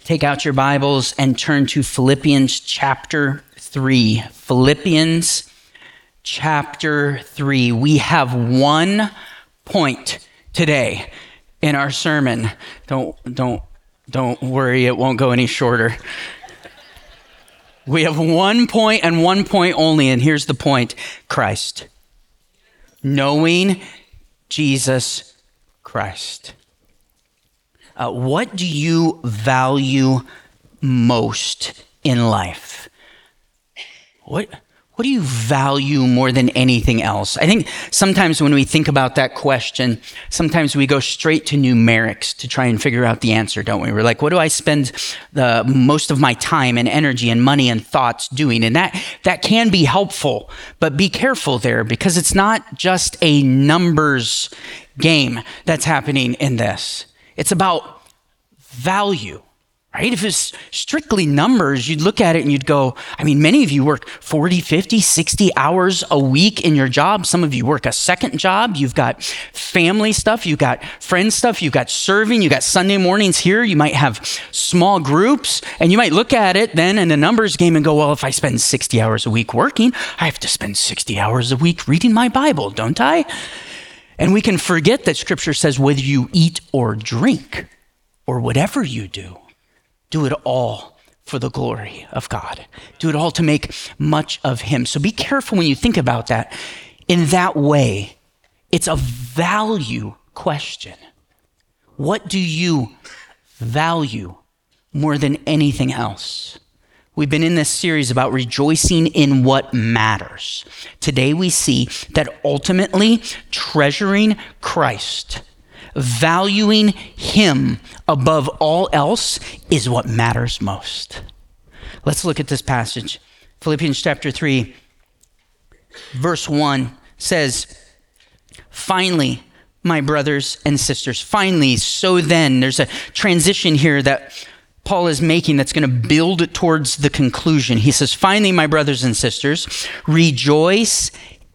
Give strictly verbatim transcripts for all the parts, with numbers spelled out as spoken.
Take out your Bibles and turn to Philippians chapter three. Philippians chapter three. We have one point today in our sermon. Don't, don't, don't worry, it won't go any shorter. We have one point and one point only, and here's the point: Christ. Knowing Jesus Christ. Uh, what do you value most in life? What what do you value more than anything else? I think sometimes when we think about that question, sometimes we go straight to numerics to try and figure out the answer, don't we? We're like, what do I spend the most of my time and energy and money and thoughts doing? And that that can be helpful, but be careful there, because it's not just a numbers game that's happening in this. It's about value, right? If it's strictly numbers, you'd look at it and you'd go, I mean, many of you work forty, fifty, sixty hours a week in your job. Some of you work a second job. You've got family stuff. You've got friend stuff. You've got serving. You got Sunday mornings here. You might have small groups, and you might look at it then in a numbers game and go, well, if I spend sixty hours a week working, I have to spend sixty hours a week reading my Bible, don't I? And we can forget that Scripture says whether you eat or drink or whatever you do, do it all for the glory of God. Do it all to make much of Him. So be careful when you think about that. In that way, it's a value question. What do you value more than anything else? We've been in this series about rejoicing in what matters. Today we see that ultimately treasuring Christ, valuing Him above all else, is what matters most. Let's look at this passage. Philippians chapter three, verse one says, finally, my brothers and sisters, finally, so then. There's a transition here that Paul is making that's going to build towards the conclusion. He says, finally, my brothers and sisters, rejoice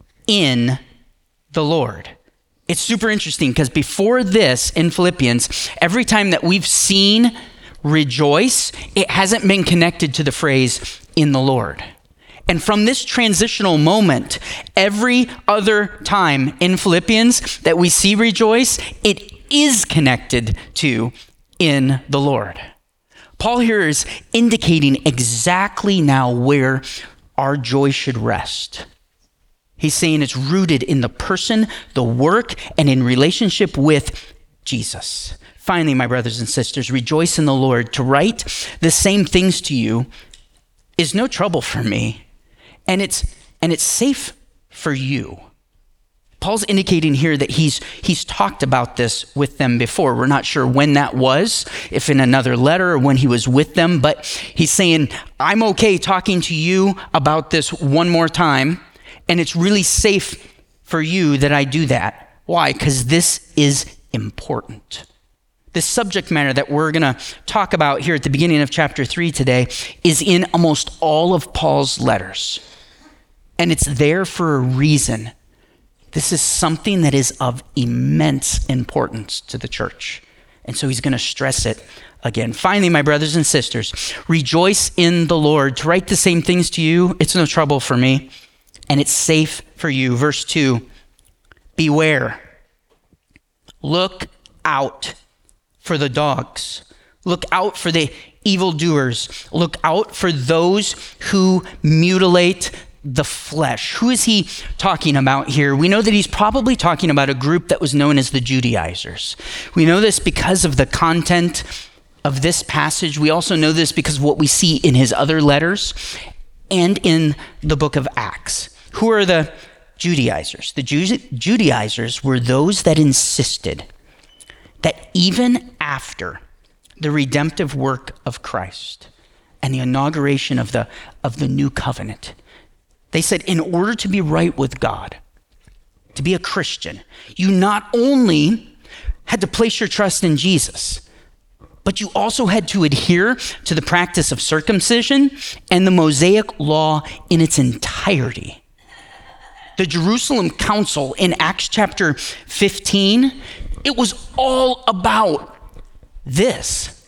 in the Lord. It's super interesting because before this in Philippians, every time that we've seen rejoice, it hasn't been connected to the phrase in the Lord. And from this transitional moment, every other time in Philippians that we see rejoice, it is connected to in the Lord. Paul here is indicating exactly now where our joy should rest. He's saying it's rooted in the person, the work, and in relationship with Jesus. Finally, my brothers and sisters, rejoice in the Lord. To write the same things to you is no trouble for me, and it's and it's safe for you. Paul's indicating here that he's he's talked about this with them before. We're not sure when that was, if in another letter or when he was with them, but he's saying, I'm okay talking to you about this one more time, and it's really safe for you that I do that. Why? Because this is important. This subject matter that we're going to talk about here at the beginning of chapter three today is in almost all of Paul's letters, and it's there for a reason. This is something that is of immense importance to the church. And so he's going to stress it again. Finally, my brothers and sisters, rejoice in the Lord. To write the same things to you, it's no trouble for me, and it's safe for you. Verse two, beware. Look out for the dogs. Look out for the evildoers. Look out for those who mutilate the flesh. Who is he talking about here? We know that he's probably talking about a group that was known as the Judaizers. We know this because of the content of this passage. We also know this because of what we see in his other letters and in the book of Acts. Who are the Judaizers? The Ju- Judaizers were those that insisted that even after the redemptive work of Christ and the inauguration of the of the new covenant, they said, in order to be right with God, to be a Christian, you not only had to place your trust in Jesus, but you also had to adhere to the practice of circumcision and the Mosaic law in its entirety. The Jerusalem Council in Acts chapter fifteen, it was all about this.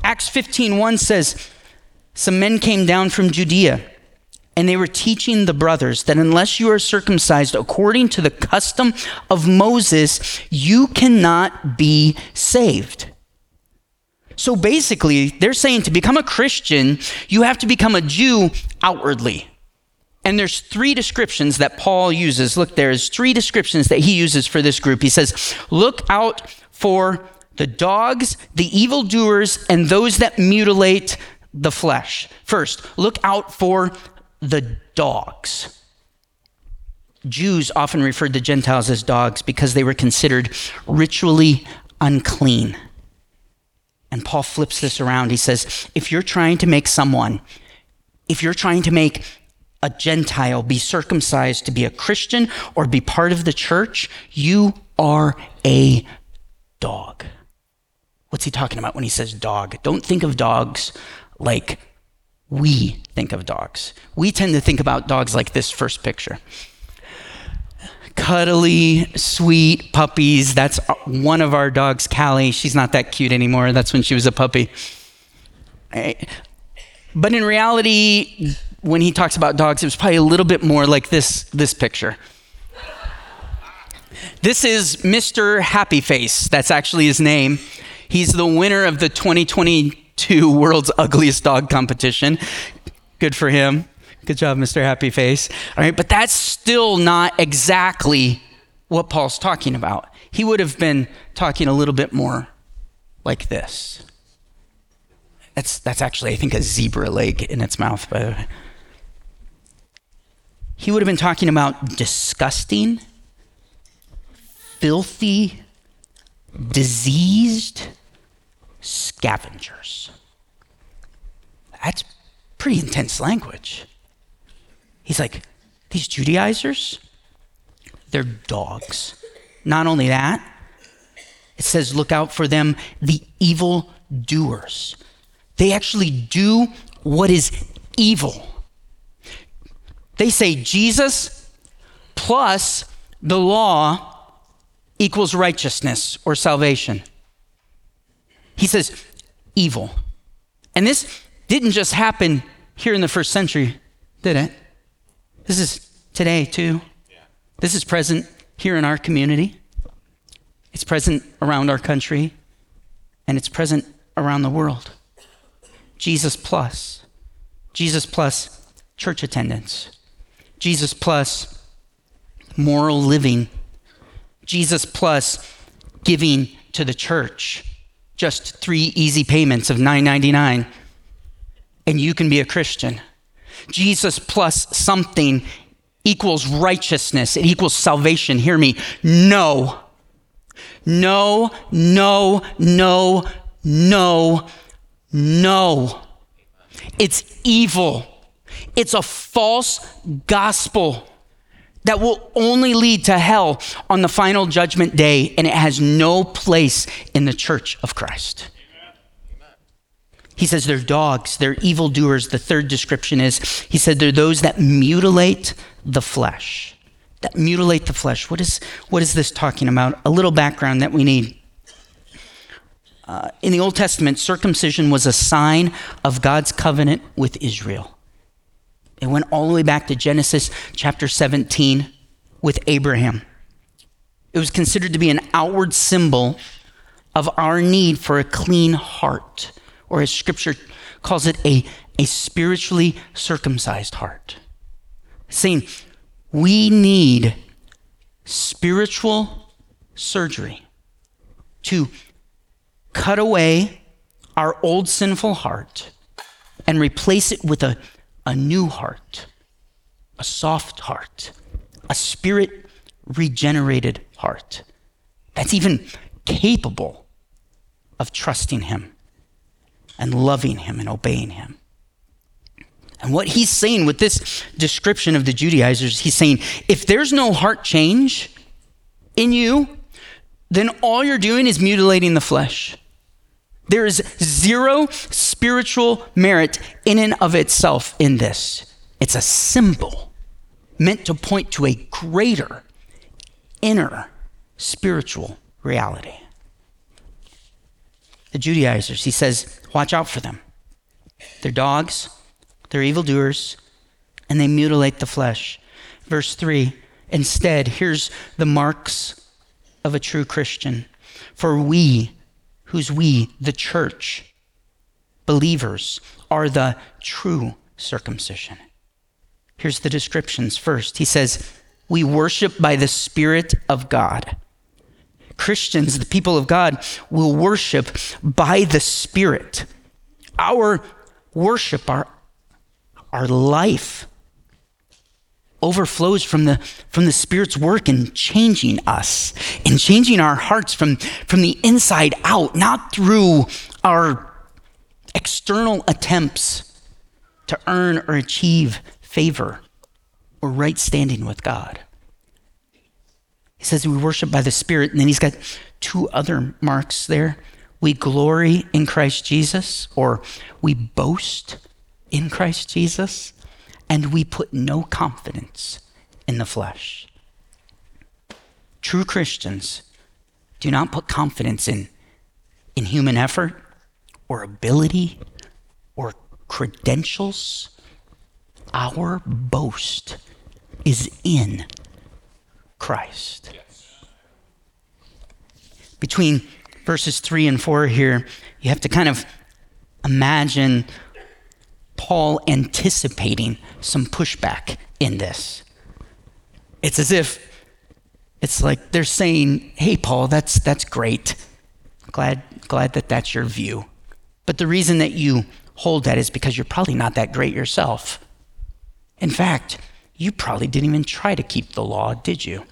Acts fifteen one says, some men came down from Judea, and they were teaching the brothers that unless you are circumcised according to the custom of Moses, you cannot be saved. So basically, they're saying to become a Christian, you have to become a Jew outwardly. And there's three descriptions that Paul uses. Look, there's three descriptions that he uses for this group. He says, look out for the dogs, the evildoers, and those that mutilate the flesh. First, look out for the dogs. Jews often referred to Gentiles as dogs because they were considered ritually unclean. And Paul flips this around. He says, if you're trying to make someone, if you're trying to make a Gentile be circumcised to be a Christian or be part of the church, you are a dog. What's he talking about when he says dog? Don't think of dogs like we think of dogs. We tend to think about dogs like this first picture. Cuddly, sweet puppies. That's one of our dogs, Callie. She's not that cute anymore. That's when she was a puppy. But in reality, when he talks about dogs, it was probably a little bit more like this, this picture. This is Mister Happy Face. That's actually his name. He's the winner of the twenty twenty-two World's Ugliest Dog competition. Good for him. Good job, Mister Happy Face. All right, but that's still not exactly what Paul's talking about. He would have been talking a little bit more like this. That's that's actually, I think, a zebra leg in its mouth, by the way. He would have been talking about disgusting, filthy, diseased scavengers. That's pretty intense language. He's like, these Judaizers, they're dogs. Not only that, it says look out for them, the evil doers. They actually do what is evil. They say Jesus plus the law equals righteousness or salvation. He says evil. And this didn't just happen here in the first century, did it? This is today too. Yeah. This is present here in our community. It's present around our country, and it's present around the world. Jesus plus. Jesus plus church attendance. Jesus plus moral living. Jesus plus giving to the church. Just three easy payments of nine ninety-nine, and you can be a Christian. Jesus plus something equals righteousness. It equals salvation. Hear me. No. No, no, no, no, no. It's evil. It's a false gospel that will only lead to hell on the final judgment day, and it has no place in the church of Christ. He says they're dogs, they're evildoers. The third description is, he said they're those that mutilate the flesh. That mutilate the flesh. What is, what is this talking about? A little background that we need. Uh, in the Old Testament, circumcision was a sign of God's covenant with Israel. It went all the way back to Genesis chapter seventeen with Abraham. It was considered to be an outward symbol of our need for a clean heart, or as scripture calls it, a, a spiritually circumcised heart. Saying we need spiritual surgery to cut away our old sinful heart and replace it with a, a new heart, a soft heart, a spirit regenerated heart that's even capable of trusting him and loving him and obeying him. And what he's saying with this description of the Judaizers, he's saying, if there's no heart change in you, then all you're doing is mutilating the flesh. There is zero spiritual merit in and of itself in this. It's a symbol meant to point to a greater inner spiritual reality. the Judaizers. He says, watch out for them. They're dogs, they're evildoers, and they mutilate the flesh. Verse three, instead, here's the marks of a true Christian. For we, who's we? The church, believers, are the true circumcision. Here's the descriptions first. He says, we worship by the Spirit of God. Christians, the people of God, will worship by the Spirit. Our worship, our, our life overflows from the, from the Spirit's work in changing us, in changing our hearts from, from the inside out, not through our external attempts to earn or achieve favor or right standing with God. He says we worship by the Spirit, and then he's got two other marks there. We glory in Christ Jesus, or we boast in Christ Jesus, and we put no confidence in the flesh. True Christians do not put confidence in, in human effort or ability or credentials. Our boast is in Christ. Yes. Between verses three and four here, you have to kind of imagine Paul anticipating some pushback in this. It's as if it's like they're saying, hey, Paul, that's that's great. Glad, glad that that's your view. But the reason that you hold that is because you're probably not that great yourself. In fact, you probably didn't even try to keep the law, did you?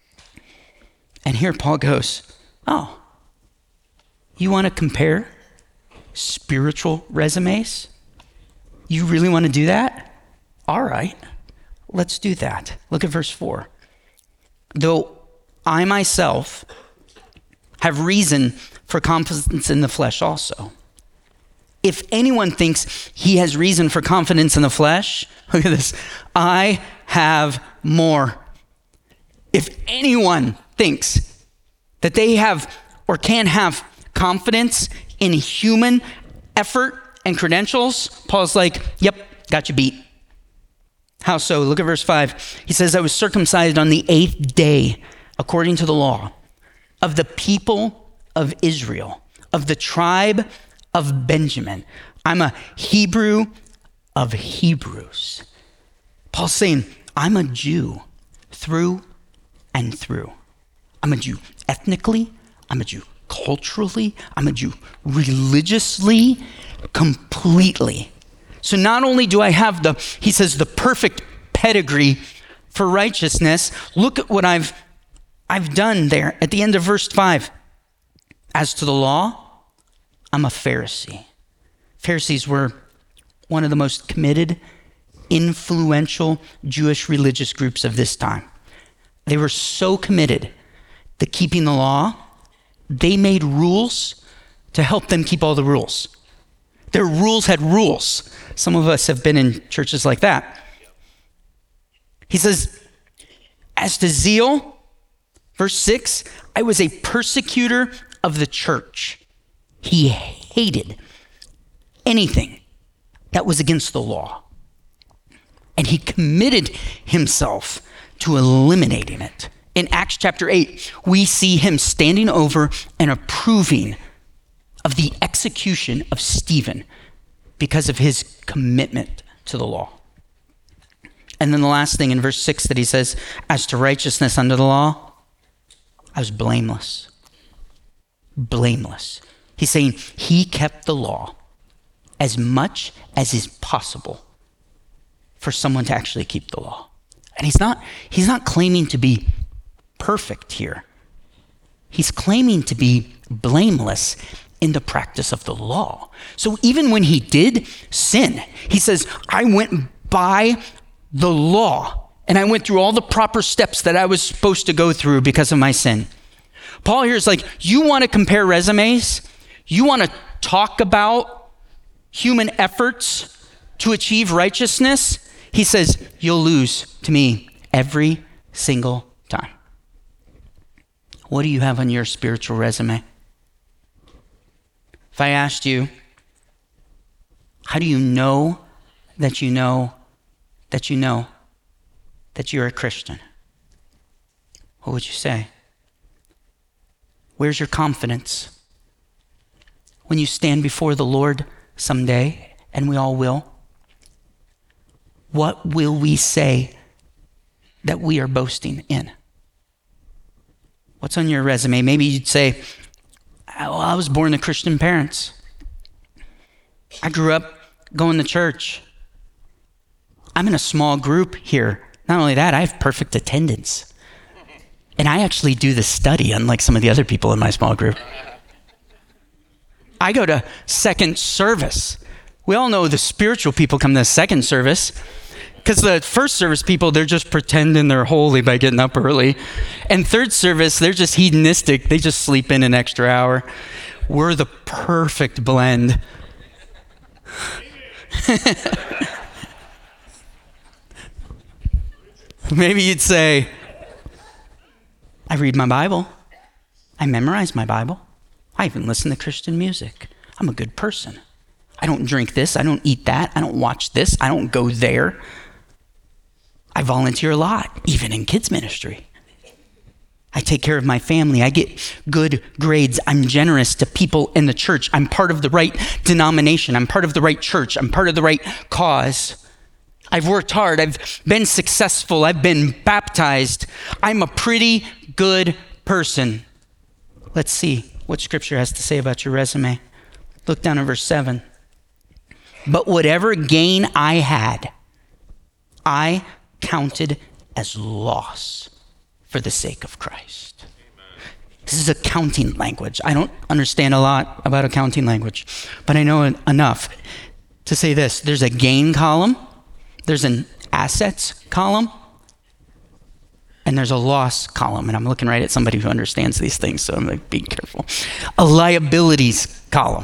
And here Paul goes, oh, you want to compare spiritual resumes? You really want to do that? All right, let's do that. Look at verse four. Though I myself have reason for confidence in the flesh also. If anyone thinks he has reason for confidence in the flesh, look at this, I have more. If anyone thinks that they have or can have confidence in human effort and credentials, Paul's like, yep, got you beat. How so? Look at verse five. He says, I was circumcised on the eighth day, according to the law, of the people of Israel, of the tribe of Benjamin. I'm a Hebrew of Hebrews. Paul's saying, I'm a Jew through and through. I'm a Jew ethnically, I'm a Jew culturally, I'm a Jew religiously, completely. So not only do I have the, he says, the perfect pedigree for righteousness, look at what I've I've done there at the end of verse five. As to the law, I'm a Pharisee. Pharisees were one of the most committed, influential Jewish religious groups of this time. They were so committed to keeping the law, they made rules to help them keep all the rules. Their rules had rules. Some of us have been in churches like that. He says, as to zeal, verse six, I was a persecutor of the church. He hated anything that was against the law. And he committed himself to eliminating it. In Acts chapter eight, we see him standing over and approving of the execution of Stephen because of his commitment to the law. And then the last thing in verse six that he says, as to righteousness under the law, I was blameless. Blameless. He's saying he kept the law as much as is possible for someone to actually keep the law. And he's not, he's not claiming to be perfect here. He's claiming to be blameless in the practice of the law. So even when he did sin, he says, I went by the law and I went through all the proper steps that I was supposed to go through because of my sin. Paul here is like, you want to compare resumes? You want to talk about human efforts to achieve righteousness? He says, you'll lose to me every single time. What do you have on your spiritual resume? If I asked you, how do you know that you know that you know that you're a Christian? What would you say? Where's your confidence? When you stand before the Lord someday, and we all will, what will we say that we are boasting in? What's on your resume? Maybe you'd say, well, I was born to Christian parents. I grew up going to church. I'm in a small group here. Not only that, I have perfect attendance. And I actually do the study, unlike some of the other people in my small group. I go to second service. We all know the spiritual people come to second service, because the first service people, they're just pretending they're holy by getting up early. And third service, they're just hedonistic. They just sleep in an extra hour. We're the perfect blend. Maybe you'd say, I read my Bible. I memorize my Bible. I even listen to Christian music. I'm a good person. I don't drink this. I don't eat that. I don't watch this. I don't go there. I volunteer a lot, even in kids ministry. I take care of my family. I get good grades. I'm generous to people in the church. I'm part of the right denomination. I'm part of the right church. I'm part of the right cause. I've worked hard. I've been successful. I've been baptized. I'm a pretty good person. Let's see what Scripture has to say about your resume. Look down at verse seven. But whatever gain I had, I counted as loss for the sake of Christ. Amen. This is accounting language. I don't understand a lot about accounting language, but I know enough to say this. There's a gain column, there's an assets column, and there's a loss column. And I'm looking right at somebody who understands these things, so I'm like, be careful. A liabilities column.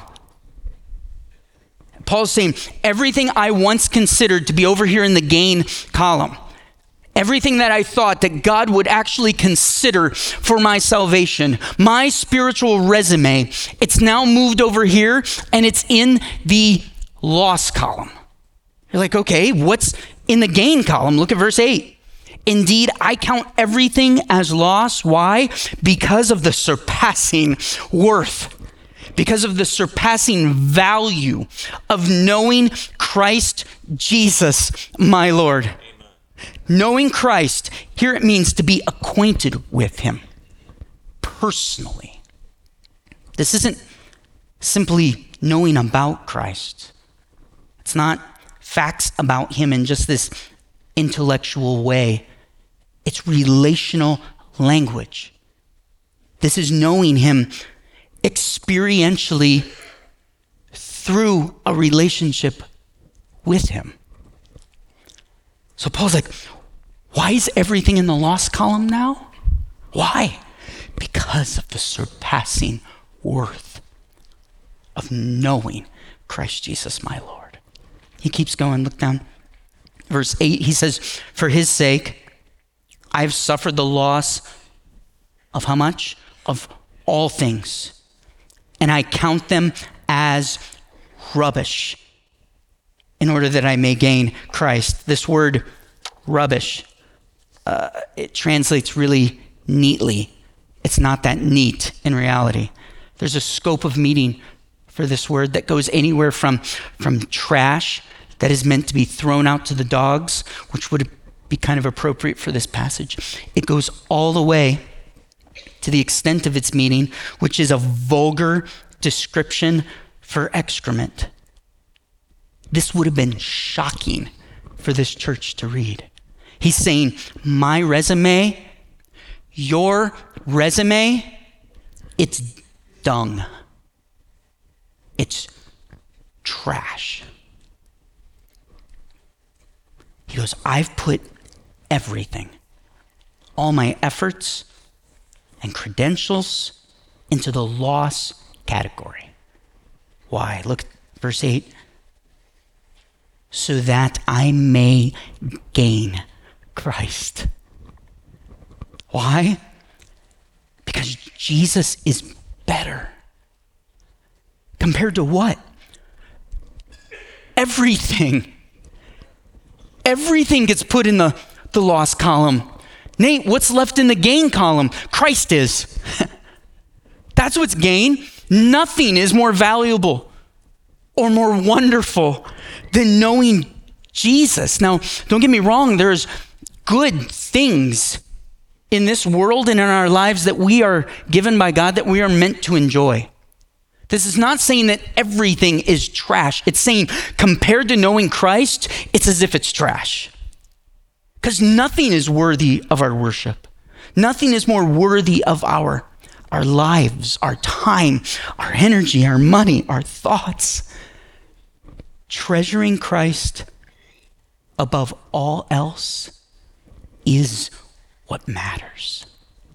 Paul's saying, everything I once considered to be over here in the gain column, everything that I thought that God would actually consider for my salvation, my spiritual resume, it's now moved over here and it's in the loss column. You're like, okay, what's in the gain column? Look at verse eight. Indeed, I count everything as loss. Why? Because of the surpassing worth, because of the surpassing value of knowing Christ Jesus, my Lord. Amen. Knowing Christ, here it means to be acquainted with him personally. This isn't simply knowing about Christ. It's not facts about him in just this intellectual way. It's relational language. This is knowing him experientially through a relationship with him. So Paul's like, why is everything in the lost column now? Why? Because of the surpassing worth of knowing Christ Jesus, my Lord. He keeps going. Look down. Verse eight, he says, for his sake, I've suffered the loss of how much? Of all things. And I count them as rubbish in order that I may gain Christ. This word rubbish, uh, it translates really neatly. It's not that neat in reality. There's a scope of meaning for this word that goes anywhere from, from trash that is meant to be thrown out to the dogs, which would be kind of appropriate for this passage. It goes all the way to the extent of its meaning, which is a vulgar description for excrement. This would have been shocking for this church to read. He's saying, my resume, your resume, it's dung. It's trash. He goes, I've put everything, all my efforts and credentials into the loss category. Why? Look at verse eight. So that I may gain Christ. Why? Because Jesus is better. Compared to what? Everything. Everything gets put in the, the loss column. Nate, what's left in the gain column? Christ is. That's what's gain. Nothing is more valuable or more wonderful than knowing Jesus. Now, don't get me wrong, there's good things in this world and in our lives that we are given by God that we are meant to enjoy. This is not saying that everything is trash. It's saying compared to knowing Christ, it's as if it's trash. Because nothing is worthy of our worship. Nothing is more worthy of our, our lives, our time, our energy, our money, our thoughts. Treasuring Christ above all else is what matters.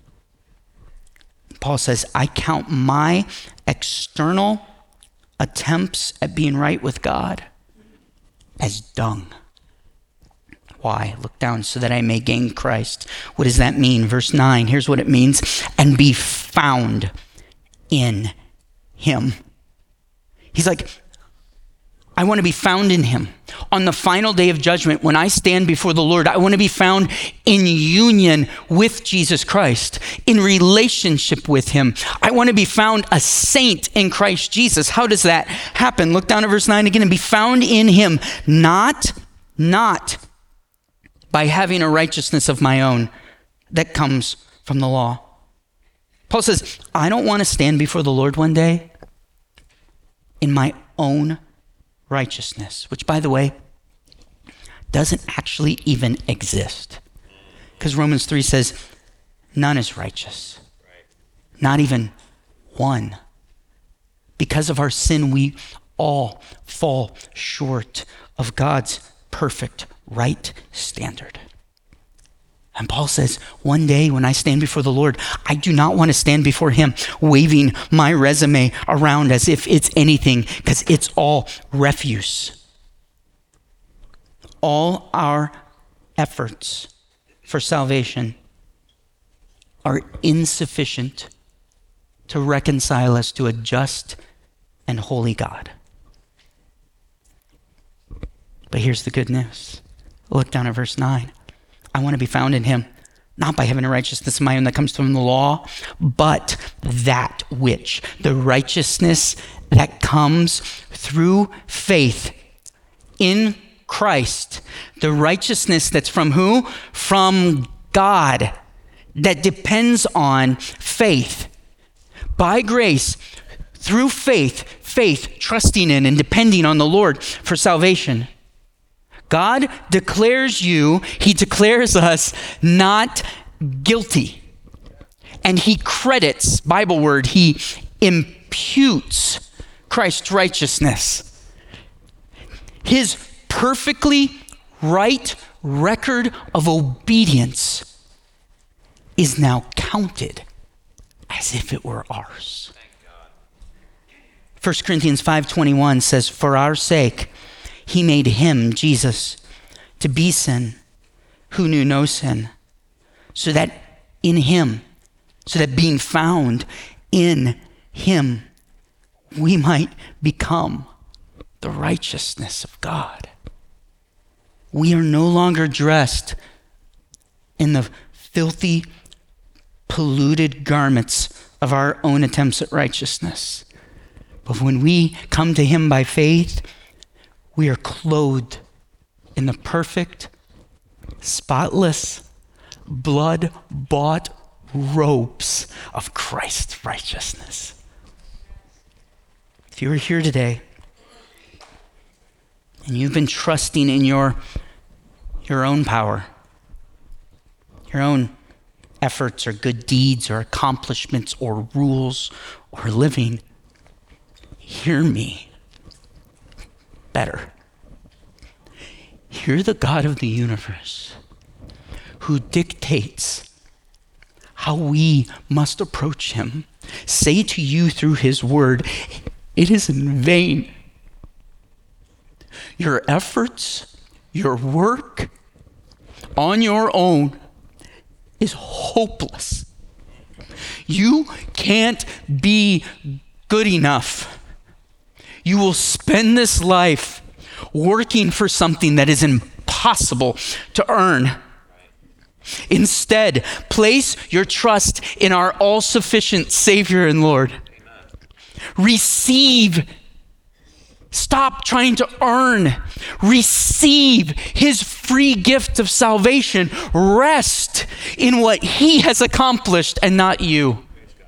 Paul says, I count my external attempts at being right with God as dung. Why? Look down, so that I may gain Christ. What does that mean? Verse nine, here's what it means. And be found in him. He's like, I want to be found in him. On the final day of judgment, when I stand before the Lord, I want to be found in union with Jesus Christ, in relationship with him. I want to be found a saint in Christ Jesus. How does that happen? Look down at verse nine again. And be found in him, not, not by having a righteousness of my own that comes from the law. Paul says, I don't want to stand before the Lord one day in my own righteousness, which, by the way, doesn't actually even exist. Because Romans three says, none is righteous. Not even one. Because of our sin, we all fall short of God's perfect right standard. And Paul says, one day when I stand before the Lord, I do not want to stand before him waving my resume around as if it's anything, because it's all refuse. All our efforts for salvation are insufficient to reconcile us to a just and holy God. But here's the good news. Look down at verse nine. I want to be found in him, not by having a righteousness of my own that comes from the law, but that which, the righteousness that comes through faith in Christ, the righteousness that's from who? From God, that depends on faith. By grace, through faith, faith, trusting in and depending on the Lord for salvation. God declares you, he declares us not guilty. And he credits, Bible word, he imputes Christ's righteousness. His perfectly right record of obedience is now counted as if it were ours. First Corinthians five twenty-one says, for our sake, he made him, Jesus, to be sin, who knew no sin, so that in him, so that being found in him, we might become the righteousness of God. We are no longer dressed in the filthy, polluted garments of our own attempts at righteousness. But when we come to him by faith, we are clothed in the perfect, spotless, blood-bought robes of Christ's righteousness. If you are here today and you've been trusting in your, your own power, your own efforts or good deeds or accomplishments or rules or living, hear me better. Hear the God of the universe who dictates how we must approach him say to you through his word, it is in vain. Your efforts, your work on your own is hopeless. You can't be good enough. you will spend this life working for something that is impossible to earn. Instead, place your trust in our all-sufficient Savior and Lord. Receive. Stop trying to earn. Receive his free gift of salvation. Rest in what he has accomplished and not you.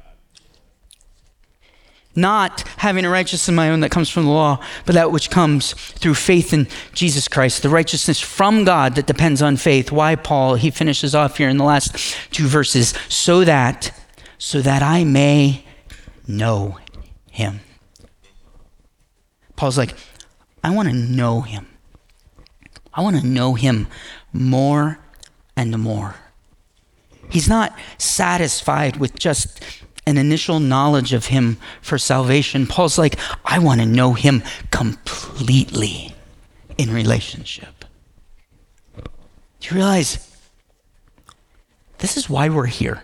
Not having a righteousness of my own that comes from the law, but that which comes through faith in Jesus Christ, the righteousness from God that depends on faith. Why, Paul? He finishes off here in the last two verses, so that, so that I may know him. Paul's like, I want to know him. I want to know him more and more. He's not satisfied with just an initial knowledge of him for salvation. Paul's like, I want to know him completely in relationship. Do you realize this is why we're here?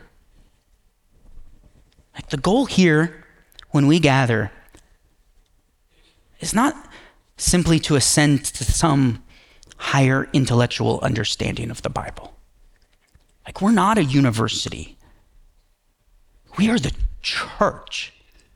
Like the goal here when we gather is not simply to ascend to some higher intellectual understanding of the Bible. Like we're not a university. We are the church.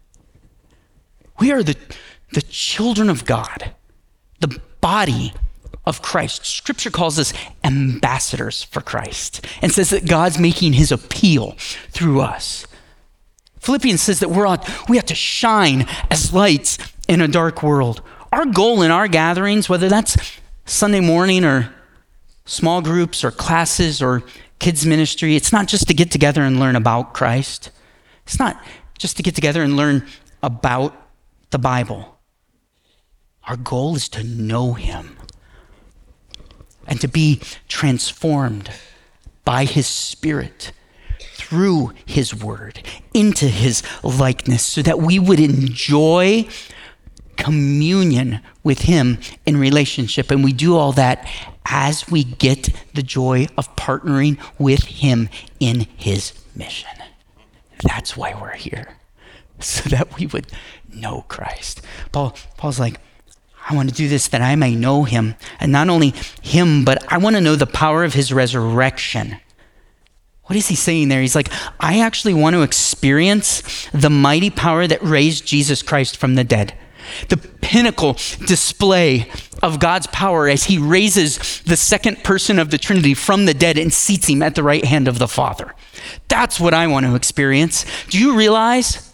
We are the, the children of God, the body of Christ. Scripture calls us ambassadors for Christ and says that God's making his appeal through us. Philippians says that we're on, we have to shine as lights in a dark world. Our goal in our gatherings, whether that's Sunday morning or small groups or classes or kids ministry, it's not just to get together and learn about Christ. It's not just to get together and learn about the Bible. Our goal is to know him and to be transformed by his Spirit through his word into his likeness so that we would enjoy communion with him in relationship. And we do all that as we get the joy of partnering with him in his mission. That's why we're here, so that we would know Christ. Paul, Paul's like, I want to do this that I may know him. And not only him, but I want to know the power of his resurrection. What is he saying there? He's like, I actually want to experience the mighty power that raised Jesus Christ from the dead. The pinnacle display of God's power as he raises the second person of the Trinity from the dead and seats him at the right hand of the Father. That's what I want to experience. Do you realize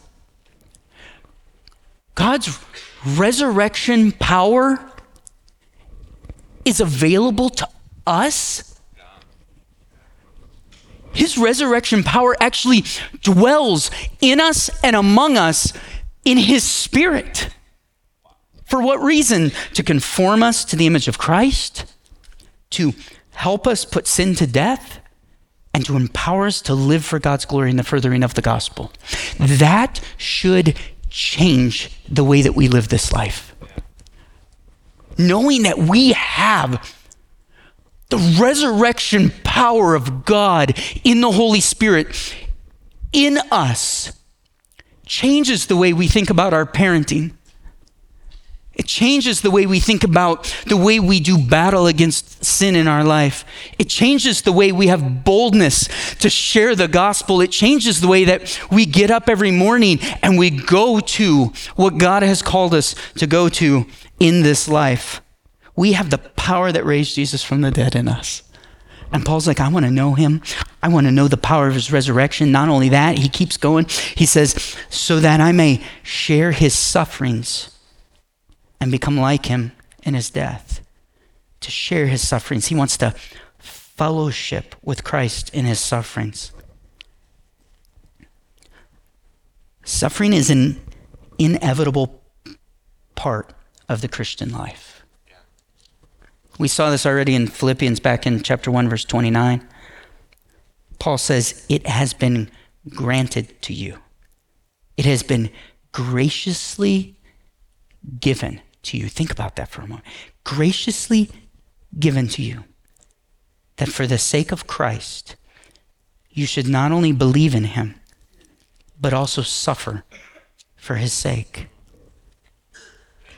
God's resurrection power is available to us? His resurrection power actually dwells in us and among us in his Spirit. For what reason? To conform us to the image of Christ, to help us put sin to death, and to empower us to live for God's glory in the furthering of the gospel. That should change the way that we live this life. Knowing that we have the resurrection power of God in the Holy Spirit in us changes the way we think about our parenting. It changes the way we think about the way we do battle against sin in our life. It changes the way we have boldness to share the gospel. It changes the way that we get up every morning and we go to what God has called us to go to in this life. We have the power that raised Jesus from the dead in us. And Paul's like, I want to know him. I want to know the power of his resurrection. Not only that, he keeps going. He says, so that I may share his sufferings and become like him in his death. To share his sufferings. He wants to fellowship with Christ in his sufferings. Suffering is an inevitable part of the Christian life. We saw this already in Philippians back in chapter one, verse twenty-nine. Paul says, it has been granted to you. It has been graciously given to you. Think about that for a moment. Graciously given to you, that for the sake of Christ, you should not only believe in him, but also suffer for his sake.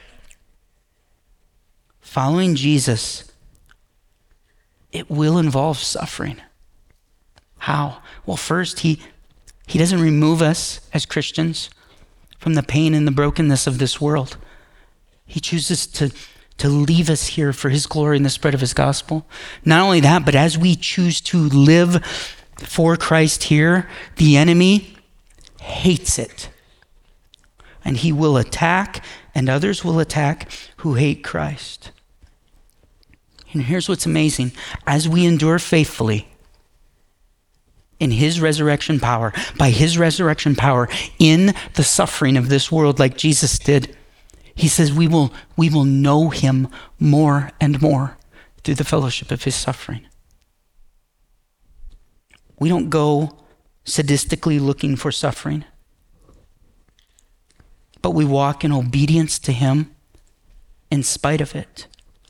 Following Jesus, it will involve suffering. How? Well, first, he, he doesn't remove us as Christians from the pain and the brokenness of this world. He chooses to, to leave us here for his glory and the spread of his gospel. Not only that, but as we choose to live for Christ here, the enemy hates it. And he will attack, and others will attack who hate Christ. And here's what's amazing. As we endure faithfully in his resurrection power, by his resurrection power, in the suffering of this world like Jesus did, he says we will, we will know him more and more through the fellowship of his suffering. We don't go sadistically looking for suffering, but we walk in obedience to him in spite of it,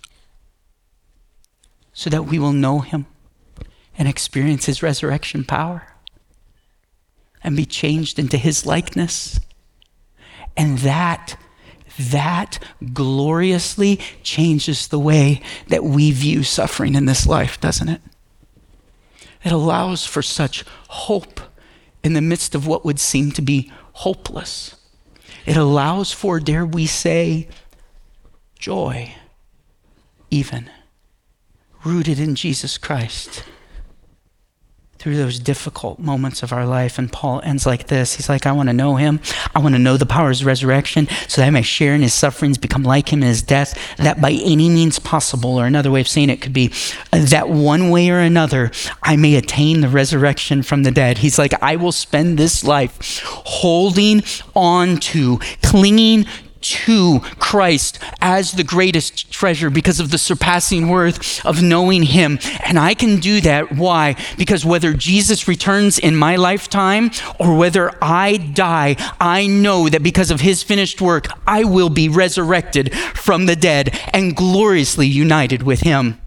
so that we will know him and experience his resurrection power and be changed into his likeness. And that, that gloriously changes the way that we view suffering in this life, doesn't it? It allows for such hope in the midst of what would seem to be hopeless. It allows for, dare we say, joy, even rooted in Jesus Christ through those difficult moments of our life. And Paul ends like this. He's like, I want to know him. I want to know the power of his resurrection so that I may share in his sufferings, become like him in his death, that by any means possible, or another way of saying it could be that one way or another, I may attain the resurrection from the dead. He's like, I will spend this life holding on to, clinging to Christ as the greatest treasure because of the surpassing worth of knowing him. And I can do that. Why? Because whether Jesus returns in my lifetime or whether I die, I know that because of his finished work, I will be resurrected from the dead and gloriously united with him.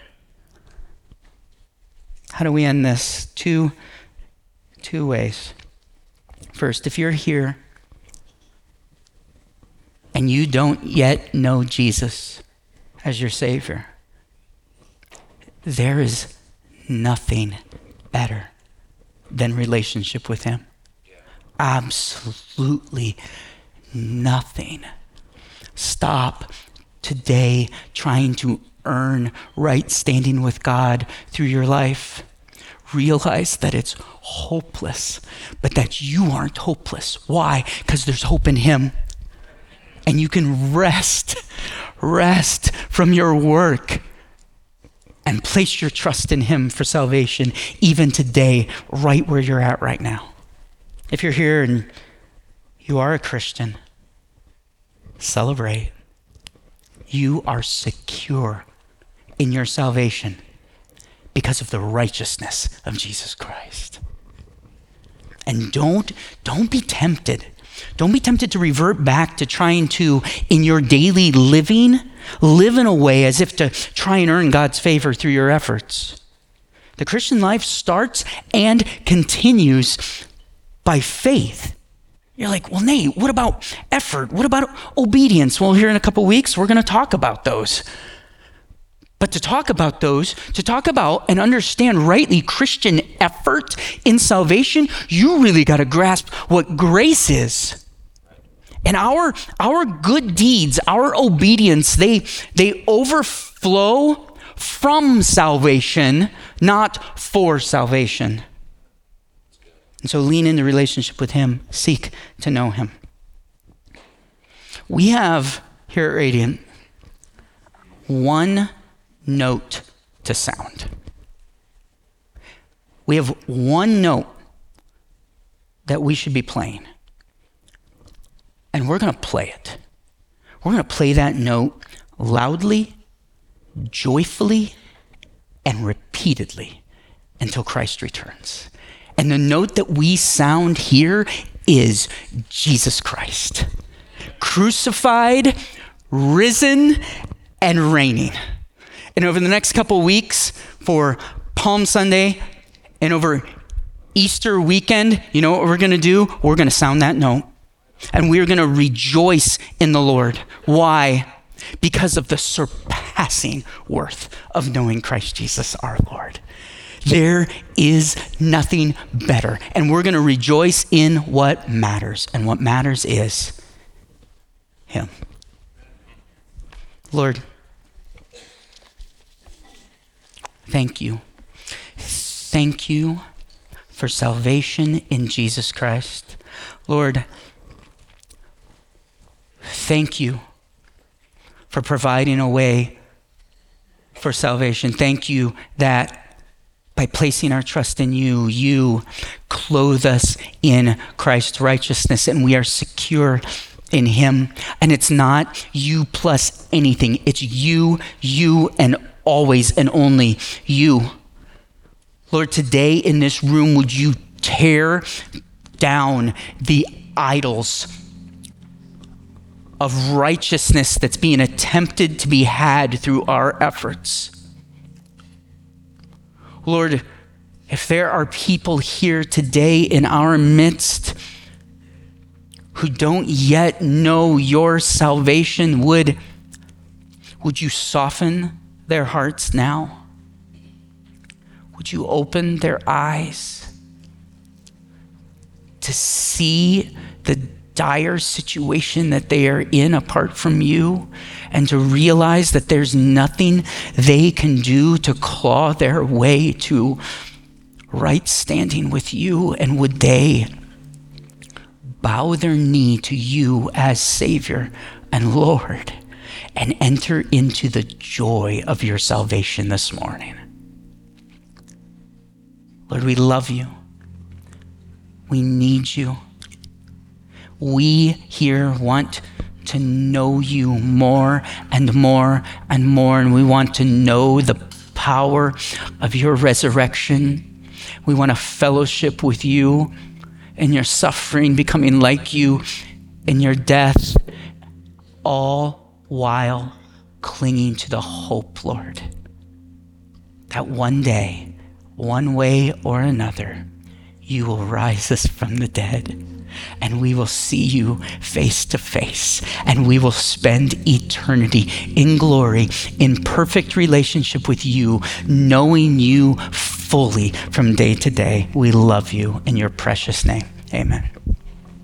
How do we end this? Two, two ways. First, if you're here and you don't yet know Jesus as your Savior, there is nothing better than relationship with him. Absolutely nothing. Stop today trying to earn right standing with God through your life. Realize that it's hopeless, but that you aren't hopeless. Why? Because there's hope in him. And you can rest, rest from your work and place your trust in him for salvation, even today, right where you're at right now. If you're here and you are a Christian, celebrate. You are secure in your salvation because of the righteousness of Jesus Christ. And don't, don't be tempted. Don't be tempted to revert back to trying to, in your daily living, live in a way as if to try and earn God's favor through your efforts. The Christian life starts and continues by faith. You're like, well, Nate, what about effort? What about obedience? Well, here in a couple weeks, we're going to talk about those. But to talk about those, to talk about and understand rightly Christian effort in salvation, you really got to grasp what grace is. And our, our good deeds, our obedience, they, they overflow from salvation, not for salvation. And so lean into relationship with him. Seek to know him. We have here at Radiant one note to sound. We have one note that we should be playing. And we're going to play it. We're going to play that note loudly, joyfully, and repeatedly until Christ returns. And the note that we sound here is Jesus Christ, crucified, risen, and reigning. And over the next couple of weeks for Palm Sunday and over Easter weekend, you know what we're going to do? We're going to sound that note. And we're going to rejoice in the Lord. Why? because of the surpassing worth of knowing Christ Jesus our Lord. There is nothing better. And we're going to rejoice in what matters. And what matters is him. Lord, thank you. Thank you for salvation in Jesus Christ. Lord, thank you for providing a way for salvation. Thank you that by placing our trust in you, you clothe us in Christ's righteousness, and we are secure in him. And it's not you plus anything. It's you, you, and always and only you. Lord, today in this room, would you tear down the idols of righteousness that's being attempted to be had through our efforts. Lord, if there are people here today in our midst who don't yet know your salvation, would, would you soften their hearts now? Would you open their eyes to see the dire situation that they are in apart from you, and to realize that there's nothing they can do to claw their way to right standing with you? And would they bow their knee to you as Savior and Lord and enter into the joy of your salvation this morning? Lord, we love you. We need you. We here want to know you more and more and more, and we want to know the power of your resurrection. We want to fellowship with you in your suffering, becoming like you in your death, all while clinging to the hope, Lord, that one day, one way or another, you will rise us from the dead, and we will see you face to face, and we will spend eternity in glory, in perfect relationship with you, knowing you fully from day to day. We love you in your precious name. Amen.